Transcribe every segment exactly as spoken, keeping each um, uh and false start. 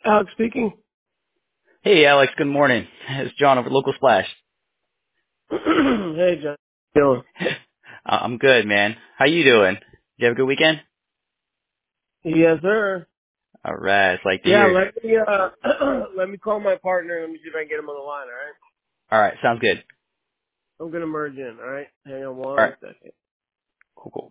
Alex speaking. Hey, Alex. Good morning. It's John over at Local Splash. Hey, John. How you doing? Uh, I'm good, man. How you doing? Did you have a good weekend? Yes, sir. All right. It's like to Yeah, hear. let me uh, let me call my partner. Let me see if I can get him on the line. All right. All right. Sounds good. I'm gonna merge in. All right. Hang on All one right. second. Cool, cool.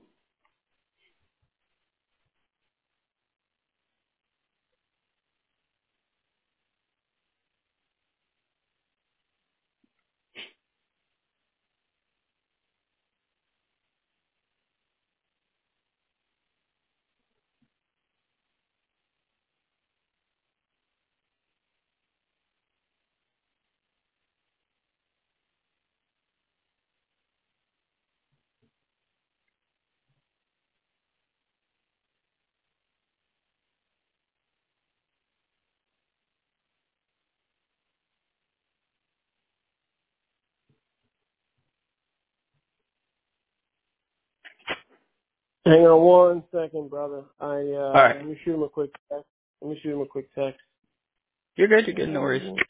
Hang on one second, brother. I All uh, right. let me shoot him a quick text. Let me shoot him a quick text. You're good. You're good. No worries. All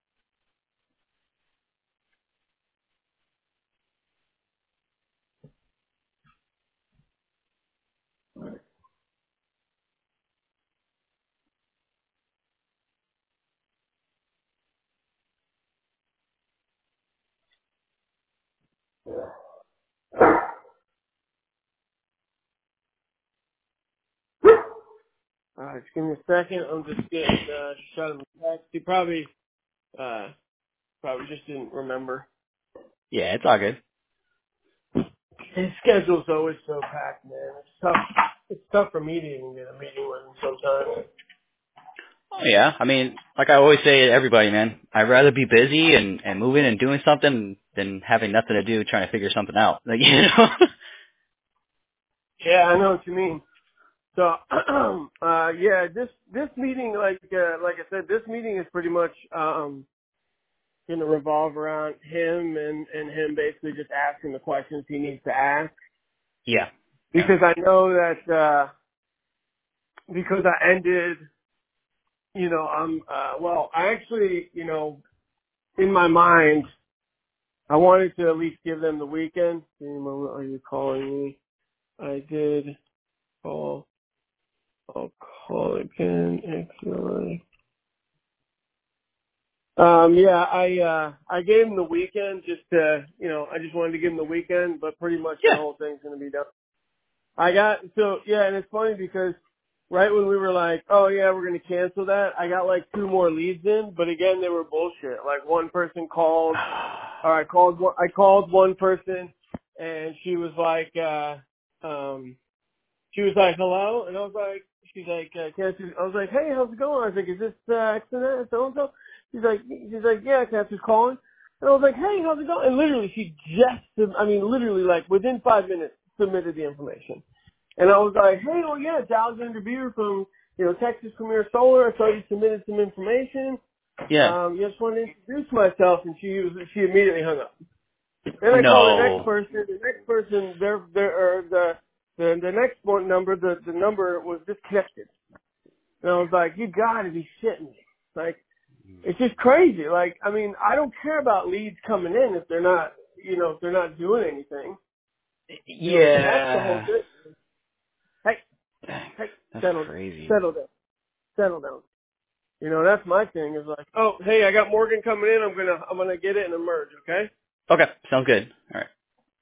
right, just give me a second. I'm just getting uh, shot him a text. He probably uh, probably just didn't remember. Yeah, it's all good. His schedule's always so packed, man. It's tough. It's tough for me to even get a meeting with him sometimes. Oh yeah. I mean, like I always say to everybody, man, I'd rather be busy and and moving and doing something than having nothing to do trying to figure something out. Like you know. Yeah, I know what you mean. So, uh, yeah, this this meeting, like uh, like I said, this meeting is pretty much um, going to revolve around him and and him basically just asking the questions he needs to ask. yeah. Yeah. Because I know that uh, because I ended, you know, I'm uh, well, I actually, you know, in my mind, I wanted to at least give them the weekend. Give me a moment, are you calling me? I did call. I'll call again. Actually. Um, yeah, I uh I gave him the weekend just to you know, I just wanted to give him the weekend, but pretty much the Yeah. whole thing's gonna be done. I got so yeah, and it's funny because right when we were like, oh yeah, we're gonna cancel that, I got like two more leads in, but again they were bullshit. Like one person called or I called one I called one person and she was like uh um she was like, hello? And I was like, she's like, uh, can I, just, I was like, hey, how's it going? I was like, is this, uh, accident so and so? She's like, she's like, yeah, can I just calling? And I was like, hey, how's it going? And literally, she just, I mean, literally, like, within five minutes, submitted the information. And I was like, hey, well, yeah, it's Alexander Beer from, you know, Texas Premier Solar. I saw you submitted some information. Yeah. Um, just wanted to introduce myself. And she was, she immediately hung up. Then I called the next No. person. The next person, their their or the the the next one number, the the number was disconnected. And I was like, you gotta be shitting me! Like, it's just crazy. Like, I mean, I don't care about leads coming in if they're not, you know, if they're not doing anything. You know, so that's the whole Yeah. thing. Hey, Dang. hey, That's settle, crazy. settle down, settle down. You know, that's my thing. Is like, oh, hey, I got Morgan coming in. I'm gonna I'm gonna get it and emerge. Okay. Okay. Sounds good. All right.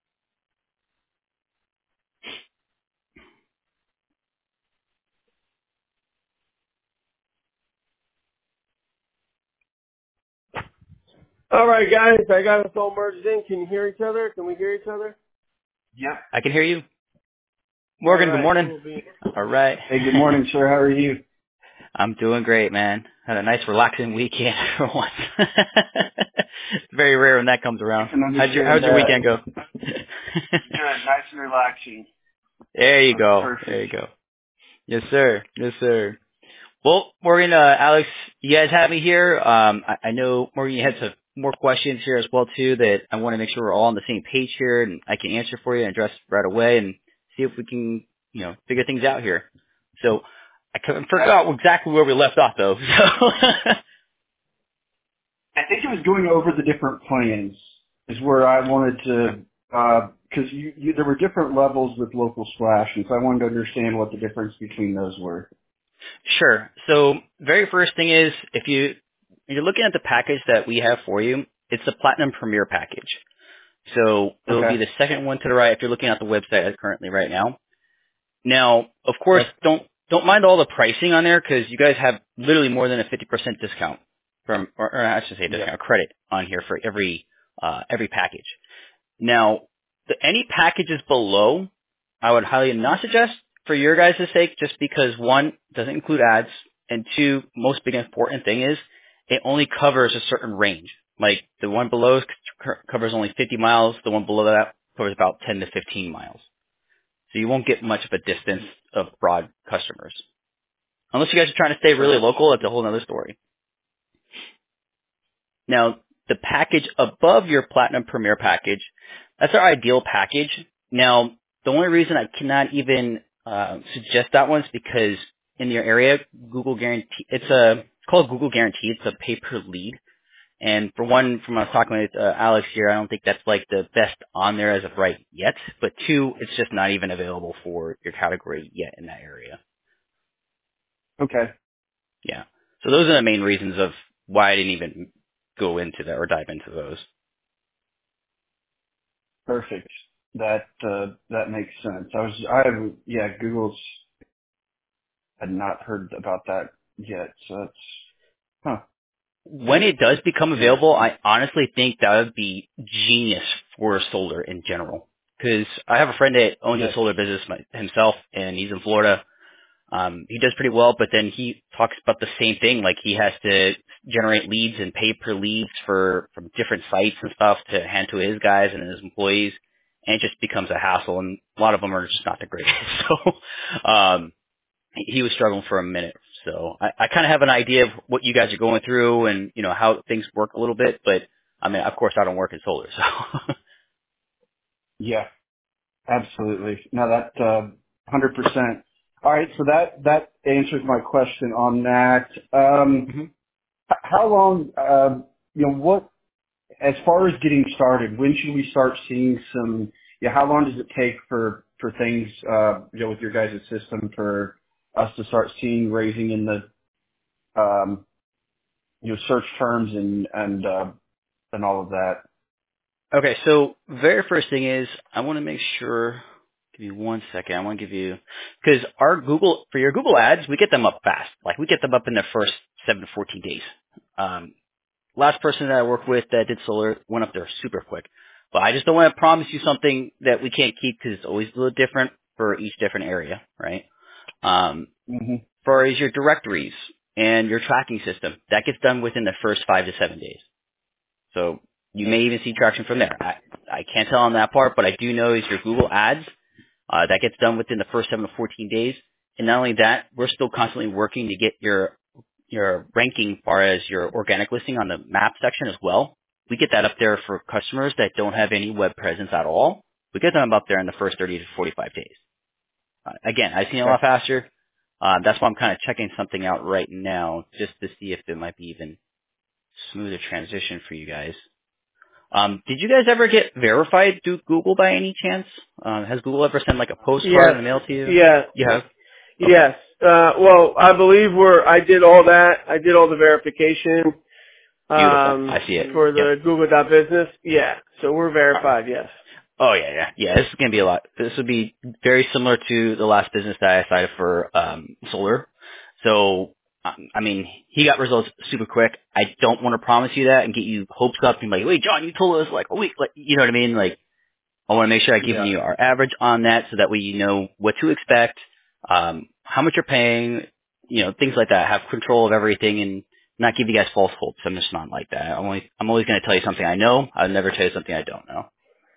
All right, guys, I got us all merged in. Can you hear each other? Can we hear each other? Yep. I can hear you. All Morgan, good right, morning. cool beans. All right. Hey, good morning, sir. How are you? I'm doing great, man. Had a nice relaxing weekend for once. It's very rare when that comes I around. can How'd your understand How'd your that. weekend go? Good, nice and relaxing. There you That's go. There perfect. you go. Yes, sir. Yes, sir. Well, Morgan, uh, Alex, you guys have me here. Um, I, I know, Morgan, you had some more questions here as well, too, that I want to make sure we're all on the same page here and I can answer for you and address right away and see if we can, you know, figure things out here. So I couldn't forgot exactly where we left off though. So I think it was going over the different plans is where I wanted to, because you, you, there were different levels with Local Splash, and so I wanted to understand what the difference between those were. sure. So very first thing is if you if you're looking at the package that we have for you, it's the Platinum Premier package. So it'll be Okay. the second one to the right if you're looking at the website currently right now. Now, of course, Okay. don't don't mind all the pricing on there because you guys have literally more than a fifty percent discount from, or, or I should say Yeah. discount credit on here for every uh, every package. Now, the, any packages below, I would highly not suggest for your guys' sake, just because one doesn't include ads, and two, most big important thing is it only covers a certain range. Like the one below c- covers only fifty miles, the one below that covers about ten to fifteen miles. So you won't get much of a distance of broad customers. Unless you guys are trying to stay really Sure. local, that's a whole other story. Now, the package above your Platinum Premier package, that's our ideal package. Now, the only reason I cannot even uh, suggest that one is because in your area, Google Guarantee, it's a it's called Google Guarantee. It's a pay per lead. And for one, from when I was talking with uh, Alex here, I don't think that's like the best on there as of right yet. But two, it's just not even available for your category yet in that area. Okay. Yeah. So those are the main reasons of why I didn't even go into that or dive into those. Perfect. That uh, that makes sense. I was I yeah Google's had not heard about that yet, so that's huh. When it does become Yeah. available, I honestly think that would be genius for solar in general. Because I have a friend that owns a Yes. solar business my- himself, and he's in Florida. Um, he does pretty well, but then he talks about the same thing. Like he has to generate leads and pay per leads for from different sites and stuff to hand to his guys and his employees, and it just becomes a hassle. And a lot of them are just not the greatest. So um, he was struggling for a minute. So I, I kind of have an idea of what you guys are going through and you know how things work a little bit. But I mean, of course, I don't work in solar, so Yeah. Absolutely. No, that uh, one hundred percent. All right, so that that answers my question on that. Um, Mhm. h- how long? Um, you know, what as far as getting started? When should we start seeing some? Yeah, how long does it take for for things? Uh, you know, with your guys' system for us to start seeing raising in the um, you know search terms and and uh, and all of that. Okay, so very first thing is I want to make sure. Give me one second. I want to give you because our Google for your Google ads, we get them up fast. Like we get them up in the first seven to fourteen days. Um, last person that I worked with that did solar went up there super quick. But I just don't want to promise you something that we can't keep because it's always a little different for each different area, right? Um, Hmm. for as your directories and your tracking system, that gets done within the first five to seven days. So you may even see traction from there. I, I can't tell on that part, but I do know is your Google Ads, uh, that gets done within the first seven to fourteen days. And not only that, we're still constantly working to get your, your ranking as far as your organic listing on the map section as well. We get that up there for customers that don't have any web presence at all. We get them up there in the first thirty to forty-five days. Uh, again, I've seen it a Okay. lot faster. Uh, that's why I'm kind of checking something out right now just to see if it might be even smoother transition for you guys. Um, did you guys ever get verified through Google by any chance? Um, has Google ever sent like a postcard in Yes, the mail to you? yeah, You have? Okay. yes. Uh, well, I believe we're. I did all that. I did all the verification Beautiful. um, I see it. for Yep. the Google dot Business. Yeah, so we're verified. Yes. Oh yeah, yeah, yeah. This is gonna be a lot. This would be very similar to the last business that I cited for um, solar. So, um, I mean, he got results super quick. I don't want to promise you that and get you hopes up and be like, wait, John, you told us like a week, like you know what I mean? Like, I want to make sure I'm giving Yeah. you our average on that so that way you know what to expect, um, how much you're paying, you know, things like that. Have control of everything and not give you guys false hopes. I'm just not like that. I'm always, I'm always going to tell you something I know. I'll never tell you something I don't know.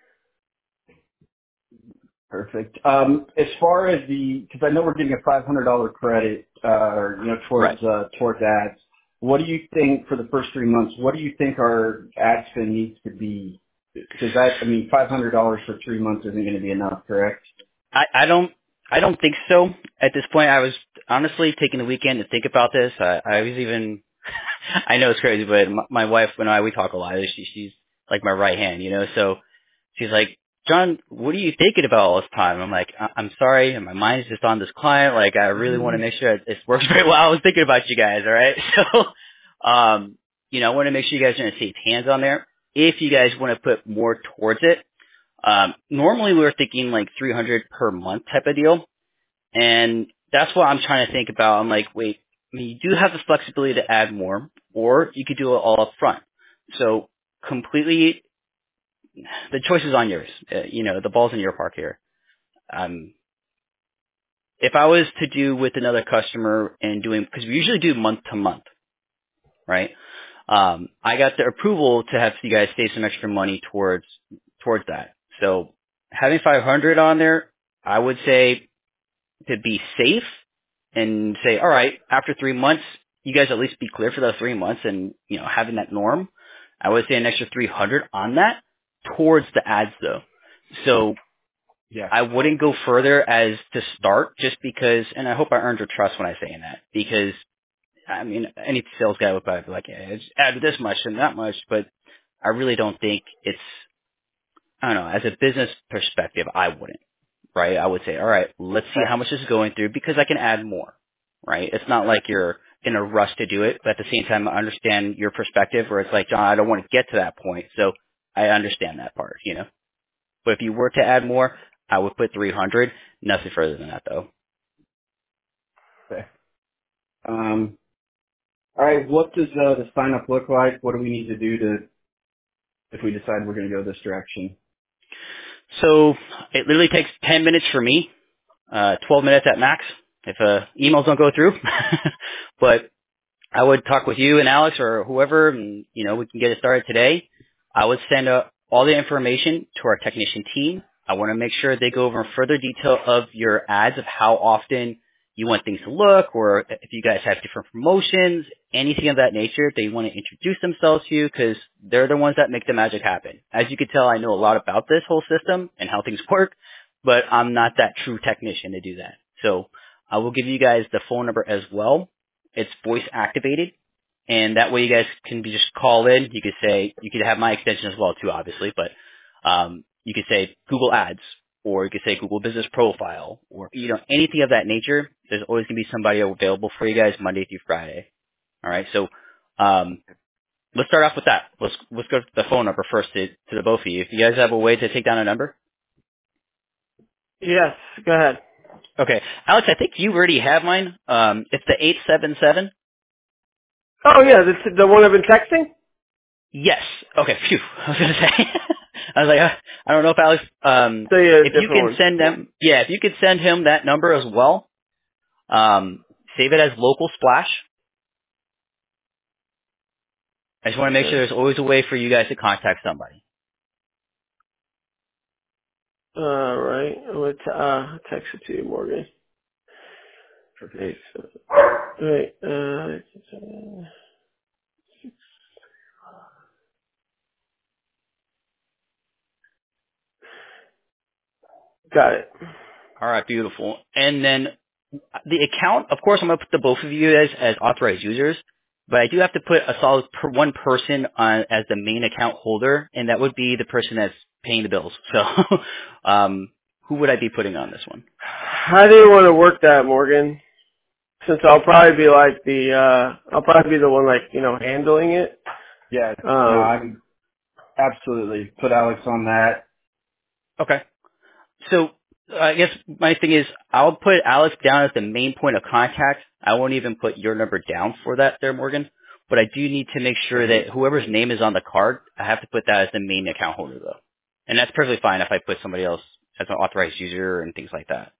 Perfect. Um, as far as the, because I know we're getting a five hundred dollars credit, uh, or, you know, Right. towards, uh, towards ads. What do you think for the first three months? What do you think our ad spend needs to be? Because that, I mean, five hundred dollars for three months isn't going to be enough, correct? I, I don't. I don't think so. At this point, I was honestly taking the weekend to think about this. I, I was even, I know it's crazy, but my, my wife and I, we talk a lot. She, she's like my right hand, you know, so she's like, John, what are you thinking about all this time? I'm like, I- I'm sorry, and my mind is just on this client. Like, I really want to make sure it works very well. I was thinking about you guys, all right? So, um, you know, I want to make sure you guys are in safe hands on there. If you guys want to put more towards it, um, normally we were thinking like three hundred per month type of deal, and that's what I'm trying to think about. I'm like, wait, I mean, you do have the flexibility to add more, or you could do it all up front. So completely, the choice is on yours. Uh, you know, the ball's in your park here. Um, if I was to do with another customer and doing, because we usually do month to month, right? Um, I got the approval to have you guys save some extra money towards towards that. So having five hundred on there, I would say to be safe and say, all right, after three months, you guys at least be clear for those three months, and you know, having that norm, I would say an extra three hundred on that towards the ads though. So Yeah. I wouldn't go further as to start just because, and I hope I earned your trust when I say that, because I mean, any sales guy would probably be like, yeah, just add this much and that much, but I really don't think it's, I don't know, as a business perspective, I wouldn't, right? I would say, all right, let's see how much this is going through because I can add more, right? It's not like you're in a rush to do it, but at the same time, I understand your perspective where it's like, John, I don't want to get to that point, so I understand that part, you know? But if you were to add more, I would put three hundred, nothing further than that though. Okay. Um, all right. What does uh, the sign up look like? What do we need to do to, if we decide we're going to go this direction? So it literally takes ten minutes for me, uh, twelve minutes at max if uh, emails don't go through. But I would talk with you and Alex or whoever, and you know we can get it started today. I would send uh, all the information to our technician team. I want to make sure they go over in further detail of your ads of how often you want things to look, or if you guys have different promotions, anything of that nature. They want to introduce themselves to you because they're the ones that make the magic happen. As you can tell, I know a lot about this whole system and how things work, but I'm not that true technician to do that. So I will give you guys the phone number as well. It's voice activated, and that way you guys can be just call in. You could say, you could have my extension as well too, obviously, but um, you could say Google Ads, or you could say Google Business Profile, or you know anything of that nature. There's always going to be somebody available for you guys Monday through Friday. All right, so um, let's start off with that. Let's let's go to the phone number first to, to the both of you. If you guys have a way to take down a number. Yes, go ahead. Okay, Alex, I think you already have mine. Um, it's the eight seven seven. Oh yeah, this the one I've been texting? Yes. Okay. Phew. I was gonna say. I was like, uh, I don't know if Alex. Um, So yeah, if you different can one. send them, yeah, if you could send him that number as well. Um, save it as local splash. I just want to make sure Okay. there's always a way for you guys to contact somebody. All right. I'm gonna t- uh, text it to you, Morgan. Eight, seven. Wait, uh, eight, seven. Got it. All right. Beautiful. And then the account, of course, I'm gonna put the both of you as as authorized users, but I do have to put a solid per one person on as the main account holder, and that would be the person that's paying the bills. So, um, who would I be putting on this one? How do you want to work that, Morgan? Since I'll probably be like the, uh, I'll probably be the one like, you know, handling it. Yeah. No, Um, I'm absolutely put Alex on that. Okay. So I guess my thing is I'll put Alex down as the main point of contact. I won't even put your number down for that there, Morgan. But I do need to make sure that whoever's name is on the card, I have to put that as the main account holder though. And that's perfectly fine if I put somebody else as an authorized user and things like that.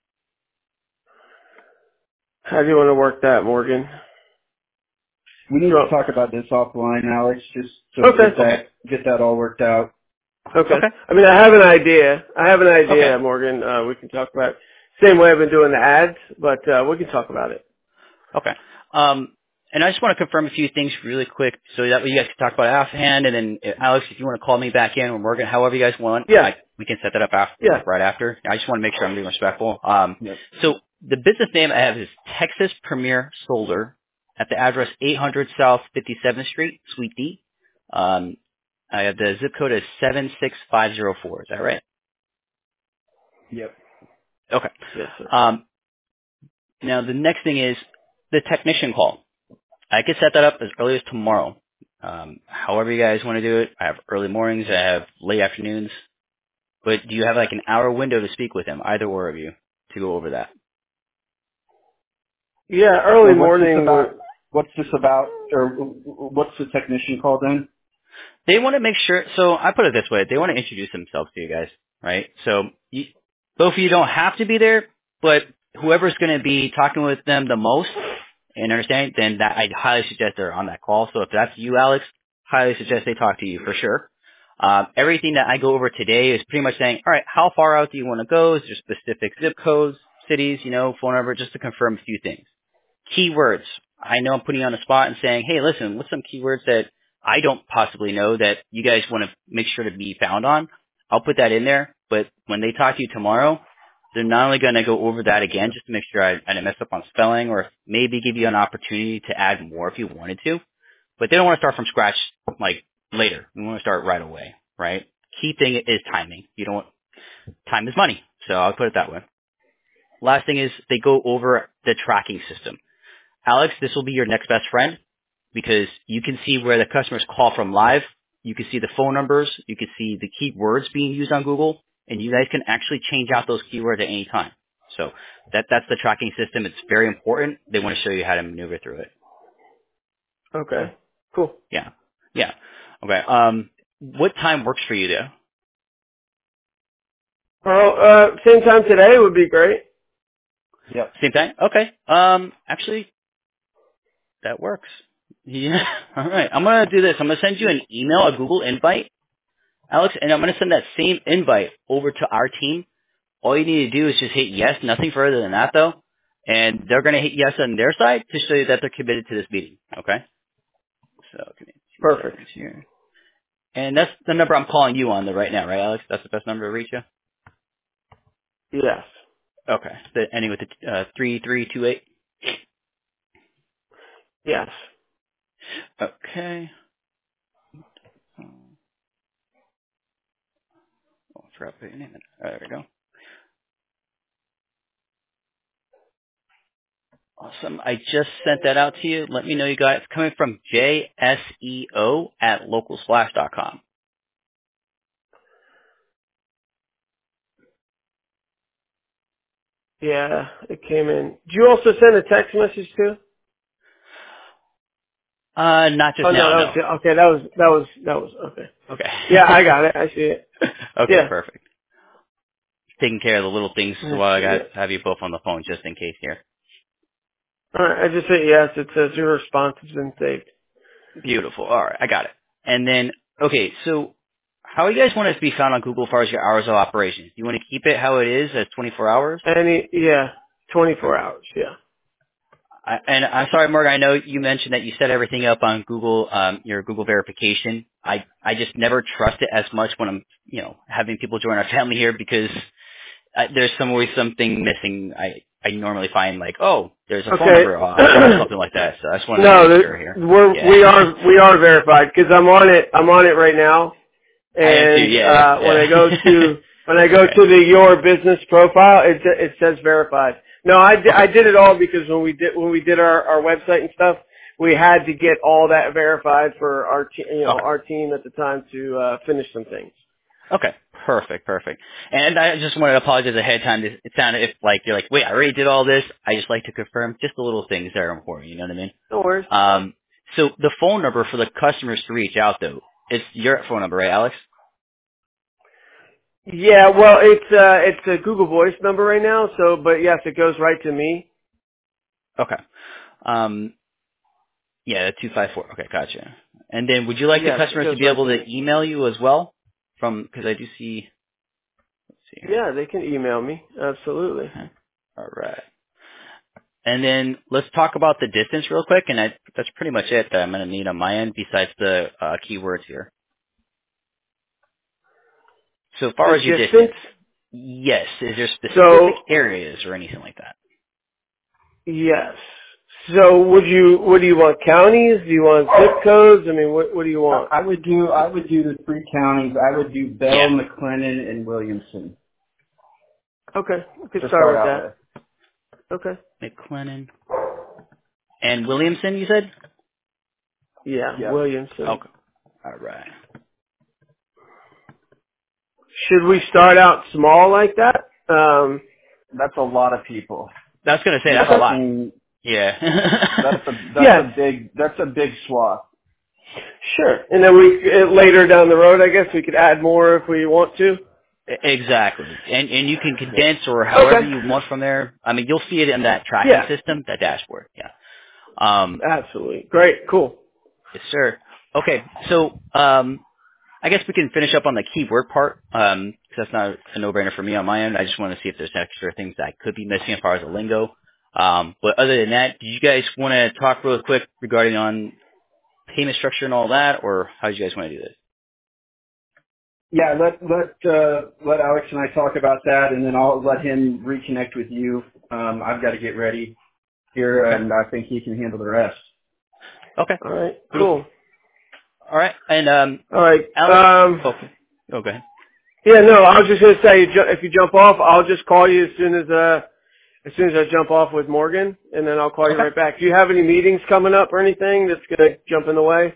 how do you want to work that, Morgan? We need So, to talk about this offline, Alex, just so we okay. get that get that all worked out. Okay. Okay. I mean, I have an idea. I have an Okay. idea, Morgan. Uh, we can talk about it. Same way I've been doing the ads, but uh, we can talk about it. Okay. Um, and I just want to confirm a few things really quick so that way you guys can talk about it offhand, and then uh, Alex, if you want to call me back in or Morgan, however you guys want, Yeah. I, we can set that up after, Yeah. like right after. I just want to make sure I'm being respectful. Um, Yep. so the business name I have is Texas Premier Solar at the address eight hundred South fifty-seventh Street, Suite D. Um, I have the zip code is seven six five zero four. Is that right? Yep. Okay. Yes, sir. Um, now the next thing is the technician call. I could set that up as early as tomorrow. Um, however you guys want to do it. I have early mornings. I have late afternoons. But do you have like an hour window to speak with him, either or of you, to go over that? Yeah, early And what's this morning. about? Would, What's this about? Or what's the technician called then? They want to make sure. So I put it this way: they want to introduce themselves to you guys, right? So you, both of you don't have to be there, but whoever's going to be talking with them the most and understanding, then that I highly suggest they're on that call. So if that's you, Alex, highly suggest they talk to you for sure. Um, everything that I go over today is pretty much saying, all right, how far out do you want to go? Is there specific zip codes, cities, you know, phone number, just to confirm a few things. Keywords. I know I'm putting you on the spot and saying, hey, listen, what's some keywords that I don't possibly know that you guys want to make sure to be found on? I'll put that in there. But when they talk to you tomorrow, they're not only going to go over that again just to make sure I, I didn't mess up on spelling or maybe give you an opportunity to add more if you wanted to. But they don't want to start from scratch like later. We want to start right away, right? Key thing is timing. You don't want, time is money. So I'll put it that way. Last thing is they go over the tracking system. Alex, this will be your next best friend because you can see where the customers call from live. You can see the phone numbers. You can see the keywords being used on Google, and you guys can actually change out those keywords at any time. So that that's the tracking system. It's very important. They want to show you how to maneuver through it. okay. Cool. Yeah. Yeah. Okay. Um, what time works for you there? Well, uh, same time today would be great. Yep. Same time? Okay. Um, actually, that works. Yeah. All right. I'm going to do this. I'm going to send you an email, a Google invite, Alex, and I'm going to send that same invite over to our team. All you need to do is just hit yes, nothing further than that, though. And they're going to hit yes on their side to show you that they're committed to this meeting. Okay? So give me two Perfect. seconds here. And that's the number I'm calling you on the right now, right, Alex? That's the best number to reach you? Yes. Okay. The ending with the uh, three three two eight. Yes. Okay. Oh, I forgot to put your name in. There we go. Awesome. I just sent that out to you. Let me know you got it. It's coming from J S E O at localsplash dot com. Yeah, it came in. Did you also send a text message too? Uh, not Oh just no, now, that no. was okay. That was that was that was okay. Okay. Yeah, I got it. I see it. Okay, Yeah. perfect. Taking care of the little things I while I see got it. have you both on the phone just in case here. All right. I just hit yes. It says your response has been saved. Beautiful. All right, I got it. And then, okay, so how do you guys want it to be found on Google as far as your hours of operations? Do you want to keep it how it is as twenty-four hours? Any yeah, twenty-four hours. Yeah. I, and I'm sorry, Morgan, I know you mentioned that you set everything up on Google, um, your Google verification. I, I just never trust it as much when I'm, you know, having people join our family here because uh, there's some always something missing. I, I normally find like, oh, there's a phone number off or Okay. something like that. So I just wanted to No, make the, sure here. we're we Yeah. are we are verified because I'm on it. I'm on it right now, I am too. and Yeah. uh, when I go Yeah. to when I go Okay. to the your business profile, it it says verified. No, I did, I Okay. did it all because when we did when we did our our website and stuff, we had to get all that verified for our te- you know Okay. our team at the time to uh, finish some things. Okay. Perfect. Perfect. And I just wanted to apologize ahead of time. It it sounded if like you're like, wait, I already did all this. I just like to confirm just the little things that are important. You know what I mean? No worries. Um. So the phone number for the customers to reach out though, it's your phone number, right, Alex? Yeah, well, it's uh it's a Google Voice number right now. So, but yes, it goes right to me. Okay. Um. Yeah, two five four. Okay, gotcha. And then, would you like the Yes, it customers to goes be right able to to me. email you as well? From because I do see. Let's see here. Yeah, they can email me. Absolutely. Okay. All right. And then let's talk about the distance real quick. And I that's pretty much it that I'm going to need on my end besides the uh, keywords here. So as far The as your distance? distance, yes. Is there specific So, areas or anything like that? yes. So would you, what do you want, counties? Do you want zip codes? I mean, what, what do you I, want? I would do I would do the three counties. I would do Bell, Yeah. McLennan, and Williamson Okay, we could to start start with out with. that. Okay. McLennan. And Williamson, you said? Yeah, Yep. Williamson. Okay. All right. Should we start out small like that? Um, That's a lot of people. I was going to say, You're that's a lot. talking. Yeah. That's a that's yeah, a big that's a big swath. sure. And then we, uh, later down the road, I guess we could add more if we want to. Exactly. And and you can Yeah. condense or however Okay. you want from there. I mean, you'll see it in that tracking Yeah, system, that dashboard. Yeah. Um, absolutely. Great, cool. yes, sir. Okay. So, um, I guess we can finish up on the keyword part, um, because that's not a no-brainer for me on my end. I just want to see if there's extra things that I could be missing as far as the lingo. Um, but other than that, do you guys want to talk real quick regarding on payment structure and all that, or how do you guys want to do this? Yeah, let let uh, let Alex and I talk about that, and then I'll let him reconnect with you. Um, I've got to get ready here, Okay. and I think he can handle the rest. Okay. All right, Beautiful. cool. All right. And um, All right. Alex. Um, Okay. Okay. yeah, no, I was just gonna say, you ju- if you jump off, I'll just call you as soon as uh, as soon as I jump off with Morgan, and then I'll call you Okay. right back. Do you have any meetings coming up or anything that's gonna jump in the way?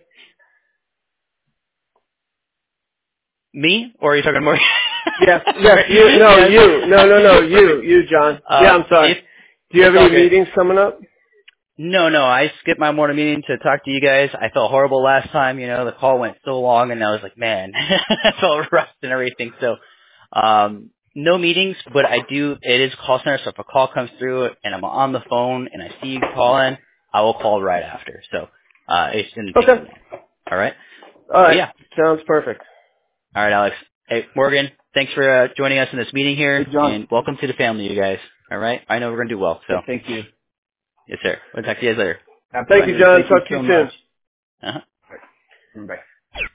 Me, or are you talking more? Yes, yes, you. Sorry. No, Yes. you. No, no, no, you. You, John. Yeah, Uh, I'm sorry. if Do you have it's all any good. meetings coming up? No, no, I skipped my morning meeting to talk to you guys. I felt horrible last time. You know, the call went so long, and I was like, man, I felt rushed and everything. So, um, no meetings, but I do. It is call center, so if a call comes through and I'm on the phone and I see you call in, I will call right after. So, uh, it shouldn't take Okay. too long. All right. All But right. yeah. Sounds perfect. All right, Alex. Hey, Morgan, thanks for uh, joining us in this meeting Hey, here, John. and welcome to the family, you guys. All right. I know we're gonna do well. So, Hey, thank you. yes, sir. We'll talk to you guys later. Thank Bye. you, Absolutely. John. Thank you Talk to you so soon. much. Uh-huh. Bye.